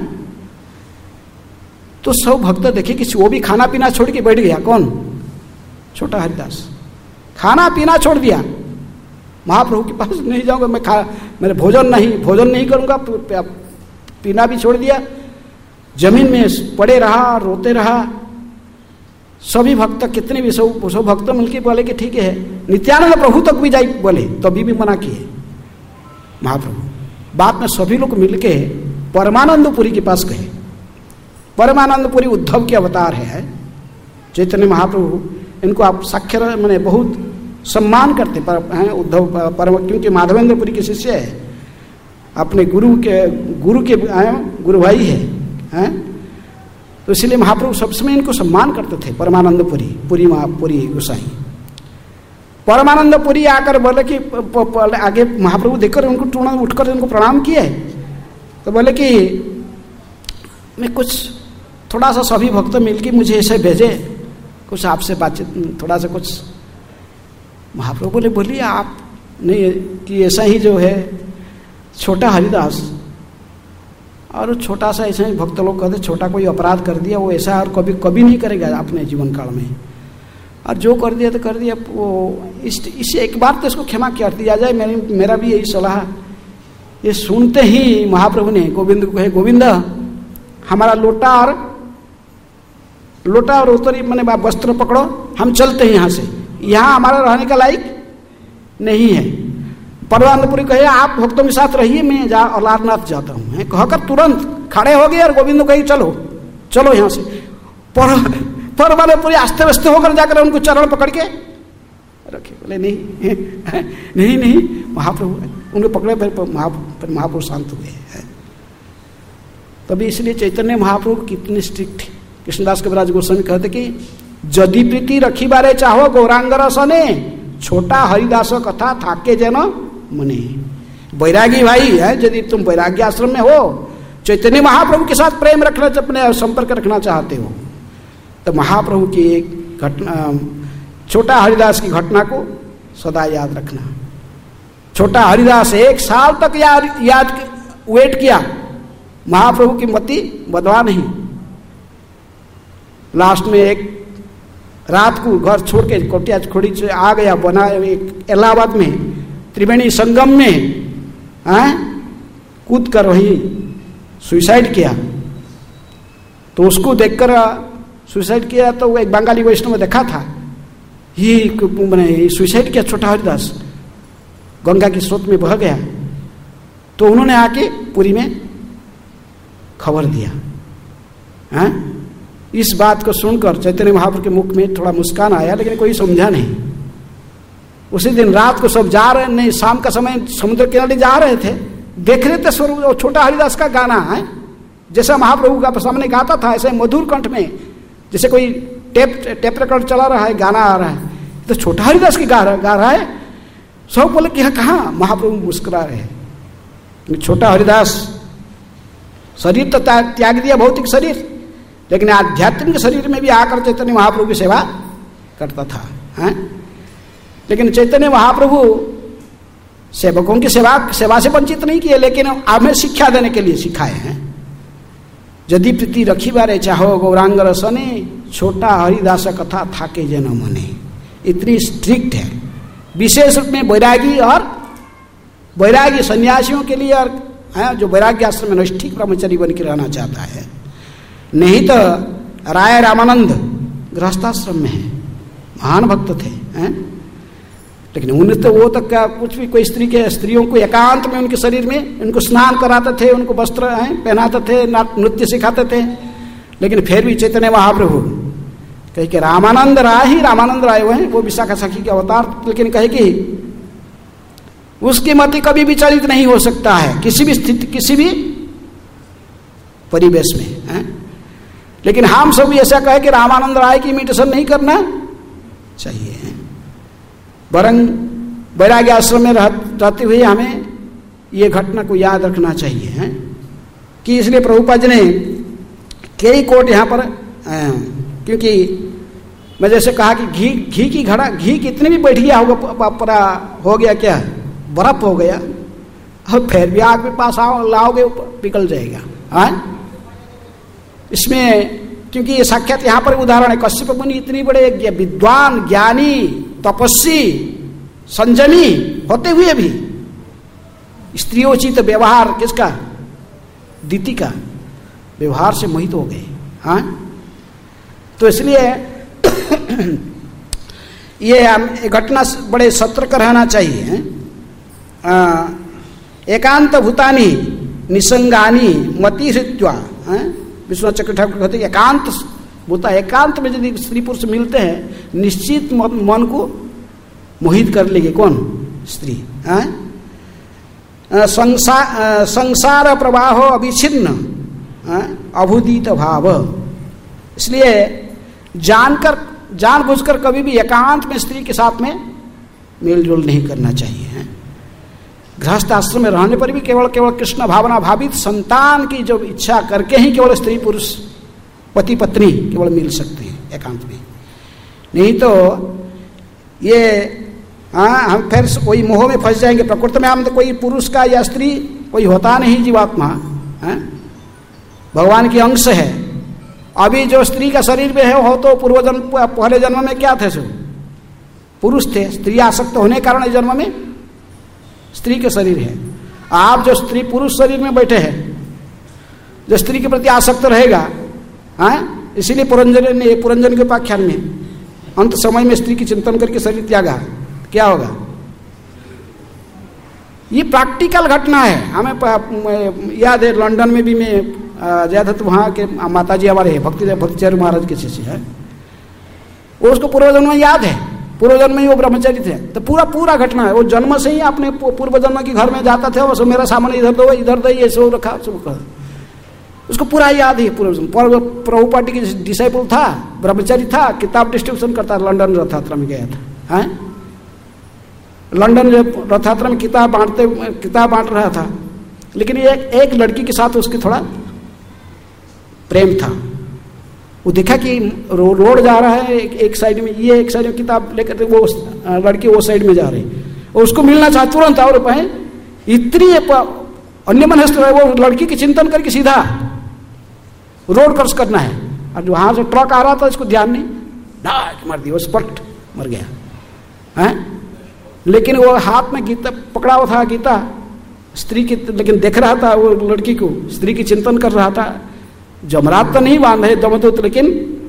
तो सब भक्त देखे कि वो भी खाना पीना छोड़ के बैठ गया। कौन? छोटा हरिदास खाना पीना छोड़ दिया। महाप्रभु के पास नहीं जाऊंगा मैं, मेरे भोजन नहीं करूंगा, पीना भी छोड़ दिया, जमीन में पड़े रहा, रोते रहा। सभी भक्त, कितने भी सब भक्त मिलकर बोले कि ठीक है, नित्यानंद प्रभु तक भी जाई बोले, तभी भी मना किए महाप्रभु। बाद में सभी लोग मिलके परमानंदपुरी के पास गए। परमानंदपुरी उद्धव के अवतार है चैतन्य महाप्रभु, इनको आप साक्षर मैंने बहुत सम्मान करते हैं उद्धव परम, क्योंकि माधवेंद्रपुरी के शिष्य है, अपने गुरु के गुरु भाई है, तो इसलिए महाप्रभु सब समय इनको सम्मान करते थे। परमानंदपुरी पुरी गोसाई परमानंदपुरी आकर बोले कि आगे महाप्रभु देखकर उनको तुरंत उठकर उनको प्रणाम किए, तो बोले कि मैं कुछ थोड़ा सा सभी भक्त मिलके मुझे ऐसे भेजे, कुछ आपसे बातचीत थोड़ा सा कुछ। महाप्रभु बोले बोलिए आप, नहीं कि ऐसा ही जो है छोटा हरिदास, और छोटा सा ऐसा ही भक्त लोग कहते छोटा कोई अपराध कर दिया, वो ऐसा और कभी नहीं करेगा अपने जीवन काल में, और जो कर दिया तो कर दिया, वो इसे एक बार तो इसको क्षमा कर दिया जाए। मेरा भी यही सलाह। ये सुनते ही महाप्रभु ने गोविंद को कहे, गोविंद हमारा लोटा और उतरी मैंने वस्त्र पकड़ो, हम चलते हैं यहाँ से, यहाँ हमारा रहने का लायक नहीं है। परमानंदपुरी कहे आप भक्तों के साथ रहिए, मैं अलारनाथ जाता हूँ। कहकर तुरंत खड़े हो गए और गोविंद को कही चलो यहाँ से। परमानंदपुरी आस्ते वास्ते होकर जाकर उनको चरण पकड़ के रखे, बोले नहीं महाप्रभु, उनको पकड़े महाप्रभु शांत हुए। तभी इसलिए चैतन्य महाप्रभु कितने स्ट्रिक्ट थे। कृष्णदास कविराज गोस्वामी कहते कि जदि प्रीति रखी बारे चाहो गौरांगर सने, छोटा हरिदास कथा थाके जन मने। वैरागी भाई है, यदि तुम वैराग्य आश्रम में हो, चैतन्य महाप्रभु के साथ प्रेम रखना, अपने संपर्क रखना चाहते हो, तो महाप्रभु की एक घटना, छोटा हरिदास की घटना को सदा याद रखना। छोटा हरिदास 1 साल तक याद वेट किया, महाप्रभु की मति बदला नहीं। लास्ट में एक रात को घर छोड़ के कोटिया खोड़ी से आ गया, बना एक इलाहाबाद में त्रिवेणी संगम में कूद कर वही सुसाइड किया। तो उसको देखकर सुसाइड किया तो वो एक बंगाली वैष्णव देखा था, ये सुसाइड किया छोटा हरिदास, गंगा के स्रोत में बह गया। तो उन्होंने आके पुरी में खबर दिया। इस बात को सुनकर चैतन्य महाप्रभु के मुख में थोड़ा मुस्कान आया, लेकिन कोई समझा नहीं। उसी दिन रात को सब जा रहे, नहीं शाम का समय समुद्र किनारे जा रहे थे, देख रहे थे स्वरूप छोटा हरिदास का गाना है, जैसा महाप्रभु का सामने गाता था ऐसे मधुर कंठ में, जैसे कोई टेप रिकॉर्ड चला रहा है, गाना आ रहा है, तो छोटा हरिदास की गा रहा है। सब बोले कि कहाँ, महाप्रभु मुस्कुरा रहे हैं। छोटा हरिदास शरीर तो त्याग दिया, भौतिक शरीर, लेकिन आध्यात्मिक शरीर में भी आकर चैतन्य महाप्रभु की सेवा करता था। लेकिन चैतन्य महाप्रभु सेवकों की सेवा से वंचित नहीं किए, लेकिन हमें शिक्षा देने के लिए सिखाए हैं। यदि प्रीति रखी बारे चाहो गौरांग रसने, छोटा हरिदास कथा थाके जन मने। इतनी स्ट्रिक्ट है, विशेष रूप में वैरागी सन्यासियों के लिए, और जो वैराग्य आश्रम में नैष्ठिक ब्रह्मचारी बन के रहना चाहता है। नहीं तो राय रामानंद गृहस्थाश्रम में है, महान भक्त थे, लेकिन उन्हें तो वो तक क्या कुछ भी, कोई स्त्रियों को एकांत में उनके शरीर में उनको स्नान कराते थे, उनको वस्त्र पहनाते थे, नृत्य सिखाते थे। लेकिन फिर भी चैतन्य महाप्रभु कहे कि रामानंद राय हुए हैं, वो विशाखा सखी के अवतार, लेकिन कहे कि उसकी मति कभी विचलित नहीं हो सकता है किसी भी स्थिति, किसी भी परिवेश में। लेकिन हम सब ऐसा कहे कि रामानंद राय की इमिटेशन नहीं करना चाहिए। वरन वैराग्य आश्रम में रहते हुए हमें ये घटना को याद रखना चाहिए कि इसलिए प्रभुपाद जी ने कई कोट यहाँ पर, क्योंकि मैं जैसे कहा कि घी की घड़ा, घी कितने भी बैठ गया होगा, हो गया क्या, बर्फ हो गया, और फिर भी आग में पास लाओगे पिघल जाएगा। इसमें क्योंकि ये साक्षात यहाँ पर उदाहरण है, कश्यप मुनि इतनी बड़े विद्वान, ज्ञानी, तपस्वी, संजमी होते हुए भी स्त्रियोचित व्यवहार किसका, दीति का व्यवहार से मोहित हो गए। तो इसलिए ये घटना बड़े सतर्क रहना चाहिए। एकांत भूतानी निसंगानी मति हृत्वा, विश्वनाथ चक्र ठाकुर कहते हैं एकांत भूता, एकांत में यदि स्त्री पुरुष मिलते हैं निश्चित मन को मोहित कर लेंगे। कौन? स्त्री। संसार प्रवाह अविच्छिन्न अभुदित भाव। इसलिए जानबूझकर कभी भी एकांत में स्त्री के साथ में मेलजोल नहीं करना चाहिए। गृहस्थ आश्रम में रहने पर भी केवल कृष्ण भावना भावित संतान की जो इच्छा करके ही केवल स्त्री पुरुष पति पत्नी केवल मिल सकते हैं एकांत में। नहीं तो ये हम फिर वही मोह में फंस जाएंगे। प्रकृति में हम तो कोई पुरुष का या स्त्री कोई होता नहीं, जीवात्मा भगवान की अंश है। अभी जो स्त्री का शरीर में है हो तो पूर्वजन्म, पहले जन्म में क्या थे, सो पुरुष थे। स्त्री आसक्त होने के कारण इस जन्म में स्त्री के शरीर है। आप जो स्त्री पुरुष शरीर में बैठे हैं, जो स्त्री के प्रति आसक्त रहेगा, इसीलिए पुरंजन के उपाख्यान में अंत समय में स्त्री की चिंतन करके शरीर त्यागा, क्या होगा? ये प्रैक्टिकल घटना है। हमें याद है, लंदन में भी मैं गया था, तो वहाँ के माता जी हमारे भक्तिचर्य महाराज के शिष्य है, वो उसको पूर्वजन्म में याद है, पूर्वजन्म में ही वो ब्रह्मचारी थे। तो पूरा घटना है, वो जन्म से ही अपने पूर्व जन्म के घर में जाता था, वो मेरा सामान इधर दो इधर दो, ये सब रखा, सब उसको पूरा याद है। प्रभुपाद की डिसाइपल था, ब्रह्मचारी था, किताब डिस्ट्रीब्यूशन करता, लंदन रथयात्रा में गया था। लंदन जब रथ यात्रा में किताब बांट रहा था, लेकिन एक लड़की के साथ उसकी थोड़ा प्रेम था। वो देखा कि रोड जा रहा है, एक साइड में ये, एक साइड में किताब लेकर वो लड़की वो साइड में जा रही, और उसको मिलना चाह तुरंत और पाए इतनी अन्य मनस्थ है, वो लड़की की चिंतन करके सीधा रोड क्रॉस करना है, और वहां से ट्रक आ रहा था, इसको ध्यान नहीं, डाक मार दिया, स्पट मर गया है। लेकिन वो हाथ में गीता पकड़ा हुआ था, गीता स्त्री की, लेकिन देख रहा था वो लड़की को, स्त्री की चिंतन कर रहा था। जमरात तो नहीं बांधे दमदूत, लेकिन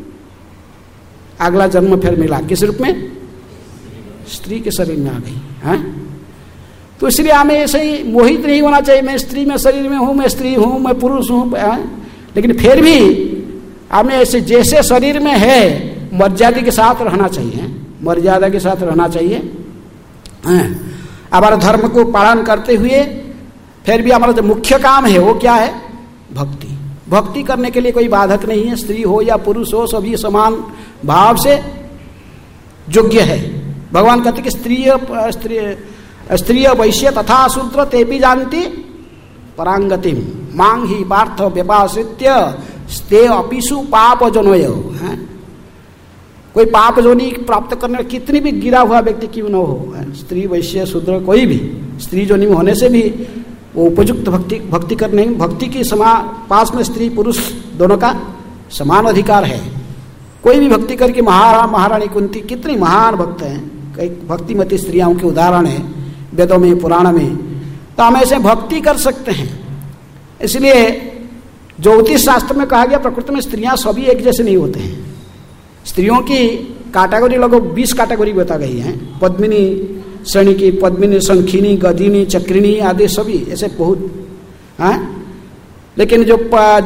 अगला जन्म फिर मिला किस रूप में? स्त्री के शरीर में आ गई है। तो इसलिए हमें ऐसे ही मोहित नहीं होना चाहिए, मैं स्त्री में शरीर में हूं, मैं स्त्री हूं, मैं पुरुष हूं, लेकिन फिर भी हमें ऐसे जैसे शरीर में है मर्यादा के साथ रहना चाहिए, मर्यादा के साथ रहना चाहिए। हमारे धर्म को पालन करते हुए फिर भी हमारा जो मुख्य काम है वो क्या है? भक्ति। भक्ति करने के लिए कोई बाधक नहीं है, स्त्री हो या पुरुष हो, सभी समान भाव से योग्य है। भगवान कहते कि स्त्रीय वैश्य तथा शूद्र ते भी जानती परांगतिम मांग ही पार्थ व्यपाश्रित्य स्ते अपिसु पाप जनोय। कोई पाप जोनी प्राप्त करने में कितनी भी गिरा हुआ व्यक्ति क्यों न हो, स्त्री वैश्य शूद्र कोई भी, स्त्री जोनी में होने से भी वो उपयुक्त भक्ति करने, भक्ति की पास में स्त्री पुरुष दोनों का समान अधिकार है। कोई भी भक्ति करके महारानी कुंती कितनी महान भक्त हैं, कई भक्तिमती स्त्रियों के उदाहरण है वेदों में पुराण में। तो हम ऐसे भक्ति कर सकते हैं। इसलिए ज्योतिष शास्त्र में कहा गया प्रकृति में स्त्रियां सभी एक जैसे नहीं होते हैं। स्त्रियों की कैटेगरी लगभग 20 कैटेगरी बता गई है। पद्मिनी श्रेणी की, पद्मिनी, शंखिनी, गदिनी, चक्रिणी आदि सभी ऐसे बहुत हैं। लेकिन जो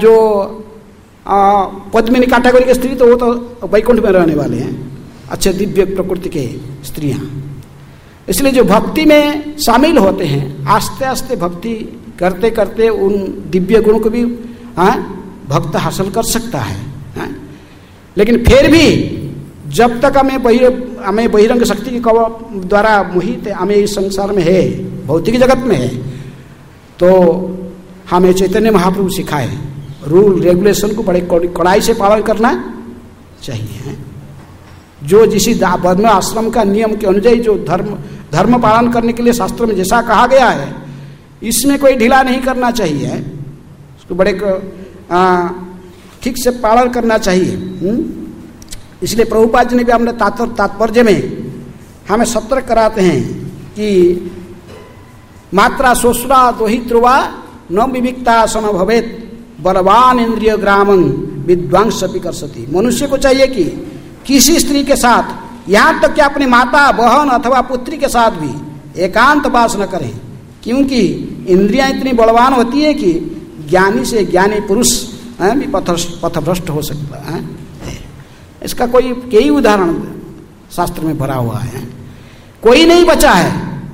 पद्मिनी कैटेगरी के स्त्री तो वो तो वैकुंठ में रहने वाले हैं, अच्छे दिव्य प्रकृति के स्त्रियां। इसलिए जो भक्ति में शामिल होते हैं आस्ते आस्ते भक्ति करते करते उन दिव्य गुण को भी भक्त हासिल कर सकता है। लेकिन फिर भी जब तक हमें बहिरंग शक्ति के द्वारा मोहित हमें इस संसार में है, भौतिक जगत में है, तो हमें चैतन्य महाप्रभु सिखाए रूल रेगुलेशन को बड़े कड़ाई से पालन करना चाहिए। जो जिसी वर्ण आश्रम का नियम के अनुसार जो धर्म पालन करने के लिए शास्त्र में जैसा कहा गया है, इसमें कोई ढीला नहीं करना चाहिए, उसको बड़े ठीक से पालन करना चाहिए। इसलिए प्रभुपाद जी ने भी हमने तात्पर्य में हमें सतर्क कराते हैं कि मात्रा सोसुरा दोहित्रुवा न विविक्ता सन भवेत बलवान इंद्रिय ग्रामं विद्वांस विकर्षति। मनुष्य को चाहिए कि किसी स्त्री के साथ, यहाँ तक कि अपनी माता, बहन अथवा पुत्री के साथ भी एकांत वास न करें, क्योंकि इंद्रियां इतनी बलवान होती है कि ज्ञानी से ज्ञानी पुरुष भी पथभ्रष्ट हो सकता है। इसका कई उदाहरण शास्त्र में भरा हुआ है, कोई नहीं बचा है।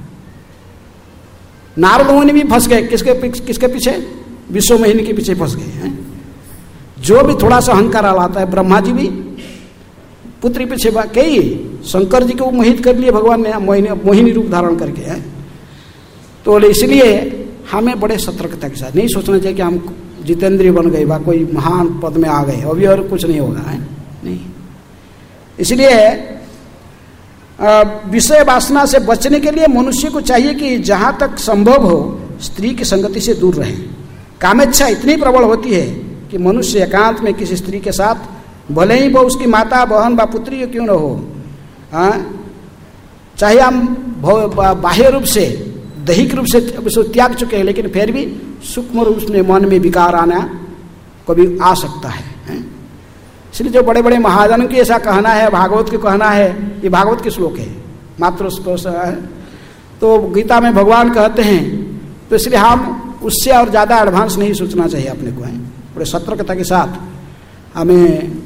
नारद मुनि भी फंस गए, किसके पीछे? विश्व मोहिनी के पीछे फंस गए हैं। जो भी थोड़ा सा अहंकार लाता है, ब्रह्मा जी भी पुत्री पीछे कई, शंकर जी को मोहित कर लिए भगवान ने मोहिनी रूप धारण करके है। तो इसलिए हमें बड़े सतर्कता के साथ नहीं सोचना चाहिए कि हम जितेंद्रिय बन गए, बा कोई महान पद में आ गए, अभी और कुछ नहीं होगा है, नहीं। इसलिए विषय वासना से बचने के लिए मनुष्य को चाहिए कि जहां तक संभव हो स्त्री की संगति से दूर रहे। कामेच्छा इतनी प्रबल होती है कि मनुष्य एकांत में किसी स्त्री के साथ, भले ही वो उसकी माता, बहन व पुत्री क्यों न हो, चाहे हम बाह्य रूप से, दैहिक रूप से त्याग चुके हैं, लेकिन फिर भी सूक्ष्म रूप से मन में विकार आना कभी आ सकता है। इसलिए जो बड़े बड़े महाजनों की ऐसा कहना है, भागवत के कहना है, ये भागवत के श्लोक है, मात्र स्पर्श है, तो गीता में भगवान कहते हैं। तो इसलिए हम उससे और ज़्यादा एडवांस नहीं सोचना चाहिए अपने को, है बड़े सतर्कता के साथ हमें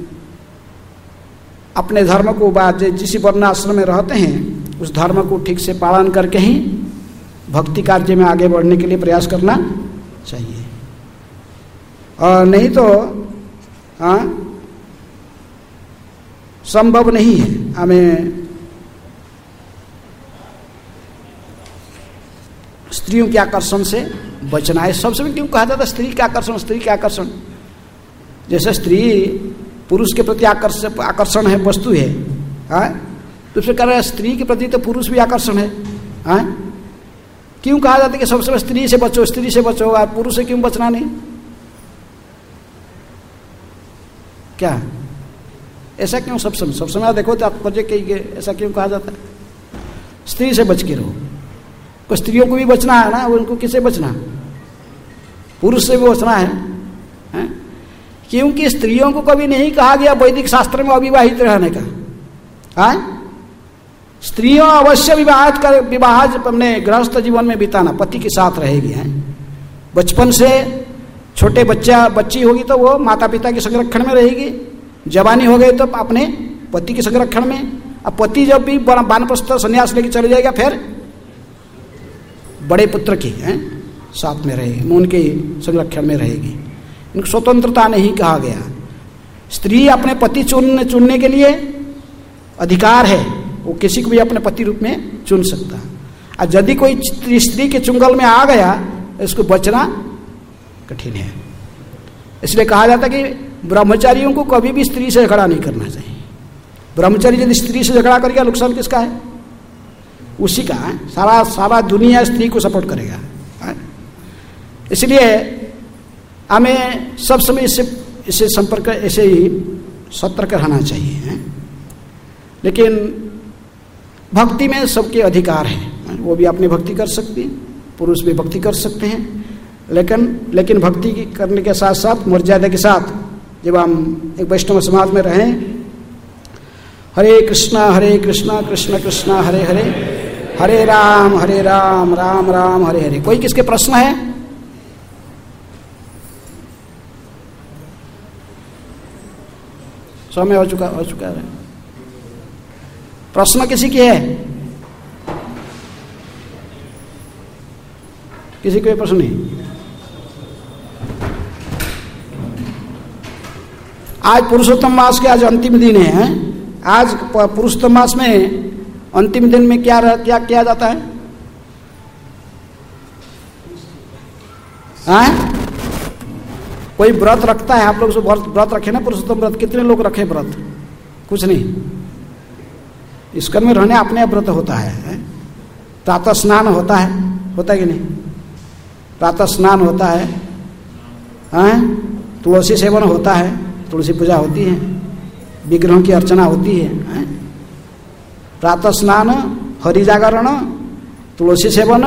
अपने धर्म को, जिस वर्णाश्रम में रहते हैं उस धर्म को ठीक से पालन करके ही भक्ति कार्य में आगे बढ़ने के लिए प्रयास करना चाहिए। और नहीं तो संभव नहीं है। हमें स्त्रियों के आकर्षण से बचना है। सब समय क्यों कहा जाता है स्त्री के आकर्षण, स्त्री के आकर्षण? जैसे स्त्री पुरुष के प्रति आकर्षण है, वस्तु है, तो उसमें कह रहा है स्त्री के प्रति तो पुरुष भी आकर्षण है। क्यों कहा जाता है कि सब समय स्त्री से बचो, स्त्री से बचो, और पुरुष से क्यों बचना नहीं? क्या ऐसा क्यों सब समय देखो तात्पर्य के ऐसा क्यों कहा जाता है? स्त्री से बच के रहो। तो स्त्रियों को भी बचना है ना, उनको किससे बचना? पुरुष से भी बचना है, क्योंकि स्त्रियों को कभी नहीं कहा गया वैदिक शास्त्र में अविवाहित रहने का। स्त्रियों अवश्य विवाह अपने गृहस्थ जीवन में बिताना, पति के साथ रहेगी। बचपन से छोटे बच्ची होगी तो वो माता पिता के संरक्षण में रहेगी, जवानी हो गई तो अपने पति के संरक्षण में। अब पति जब भी वानप्रस्थ संन्यास लेके चले जाएगा फिर बड़े पुत्र की साथ में रहेगी, उनके संरक्षण में रहेगी। इनको स्वतंत्रता नहीं कहा गया। स्त्री अपने पति चुनने के लिए अधिकार है, वो किसी को भी अपने पति रूप में चुन सकता है। और यदि कोई स्त्री के चुंगल में आ गया इसको बचना कठिन है। इसलिए कहा जाता है कि ब्रह्मचारियों को कभी भी स्त्री से झगड़ा नहीं करना चाहिए। ब्रह्मचारी यदि स्त्री से झगड़ा करेगा नुकसान किसका है? उसी का है। सारा दुनिया स्त्री को सपोर्ट करेगा। इसलिए हमें सब समय इससे संपर्क ऐसे ही सतर्क रहना चाहिए। लेकिन भक्ति में सबके अधिकार है, वो भी अपनी भक्ति कर सकती है, पुरुष भी भक्ति कर सकते हैं। लेकिन भक्ति करने के साथ साथ मर्यादा के साथ जब हम एक वैष्णव समाज में रहें, हरे कृष्णा कृष्ण कृष्ण हरे हरे, हरे राम राम राम हरे हरे। कोई किसके प्रश्न है? समय हो चुका है। प्रश्न किसी की है? किसी कोई प्रश्न नहीं? आज पुरुषोत्तम मास के आज अंतिम दिन है। आज पुरुषोत्तम मास में अंतिम दिन में क्या किया जाता है? कोई व्रत रखता है? आप लोग से व्रत रखे ना, पुरुषोत्तम व्रत? कितने लोग रखे व्रत? कुछ नहीं। इसकर में रहने अपने व्रत होता है। प्रातः स्नान होता है कि नहीं? प्रातः स्नान होता है, तुलसी सेवन होता है, तुलसी पूजा होती है, विग्रहों की अर्चना होती है। प्रातः स्नान, हरि जागरण, तुलसी सेवन,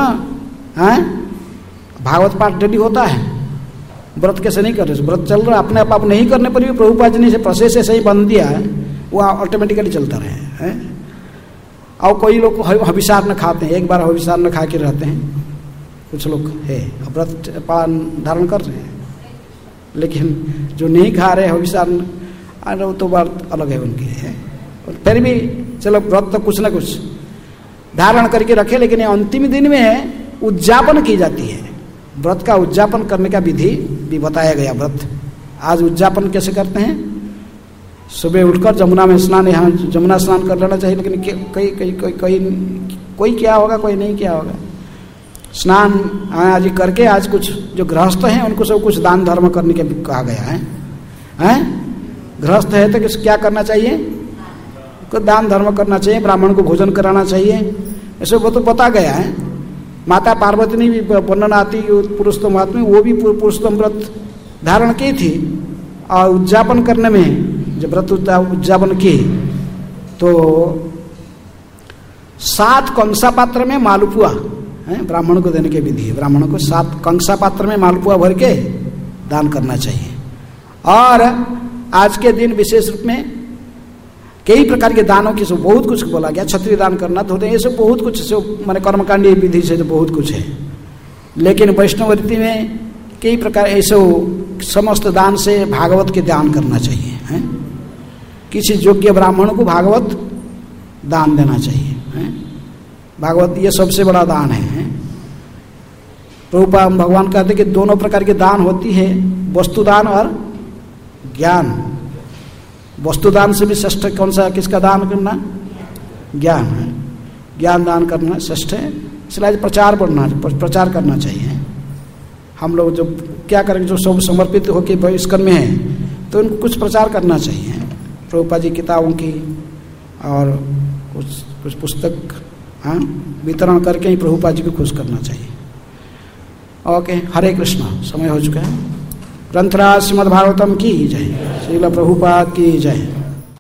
भागवत पाठ डेली होता है। व्रत कैसे नहीं कर रहे? व्रत चल रहा है, अपने आप नहीं करने पर भी प्रभुपाद जी ने प्रोसेस ऐसे ही बंद दिया है, वो ऑटोमेटिकली चलता रहे। और कोई लोग हविषार न खाते हैं, एक बार हविषार न खा के रहते हैं, कुछ लोग है व्रत पालन धारण कर रहे हैं। लेकिन जो नहीं खा रहे हविषार वो तो बात अलग है उनकी है। और फिर भी चलो व्रत तो कुछ ना कुछ धारण करके रखे। लेकिन अंतिम दिन में उद्यापन की जाती है। व्रत का उद्यापन करने का विधि भी बताया गया। व्रत आज उद्यापन कैसे करते हैं? सुबह उठकर जमुना में स्नान, यहाँ जमुना स्नान कर लेना चाहिए। लेकिन कोई क्या होगा, कोई नहीं क्या होगा। स्नान आज करके आज कुछ जो गृहस्थ हैं उनको सब कुछ दान धर्म करने के कहा गया है। गृहस्थ है तो क्या करना चाहिए? कुछ दान धर्म करना चाहिए, ब्राह्मण को भोजन कराना चाहिए, ऐसे वो तो बता गया है। माता पार्वती ने भी वर्णन आती पुरुषोत्तम व्रत में, वो भी पुरुषोत्तम व्रत धारण की थी। और उद्यापन करने में जब व्रत उद्यापन की तो 7 कंसा पात्र में मालपुआ ब्राह्मण को देने की विधि है। ब्राह्मण को 7 कंसा पात्र में मालपुआ भर के दान करना चाहिए। और आज के दिन विशेष रूप में कई प्रकार के दानों की सब बहुत कुछ बोला गया। क्षत्रिय दान करना तो ये सब बहुत कुछ सब माने कर्मकांडीय विधि से तो बहुत कुछ है। लेकिन वैष्णव रीति में कई प्रकार ऐसे समस्त दान से भागवत के दान करना चाहिए। किसी योग्य ब्राह्मण को भागवत दान देना चाहिए। भागवत ये सबसे बड़ा दान है। प्रभुपाद भगवान कहते कि दोनों प्रकार के दान होती है, वस्तुदान और ज्ञान। वस्तुदान से भी श्रेष्ठ कौन सा, किसका दान करना? ज्ञान है। ज्ञान दान करना श्रेष्ठ है। इसलिए प्रचार प्रचार करना चाहिए। हम लोग जो क्या करेंगे, जो सब समर्पित होकर इस्कॉन में हैं तो उनको कुछ प्रचार करना चाहिए, प्रभुपाद जी किताबों की और कुछ पुस्तक वितरण करके ही प्रभुपाद जी को खुश करना चाहिए। ओके, हरे कृष्णा, समय हो चुका है। ग्रंथराज श्रीमद् भागवतम की जय, श्रील प्रभुपाद की जय।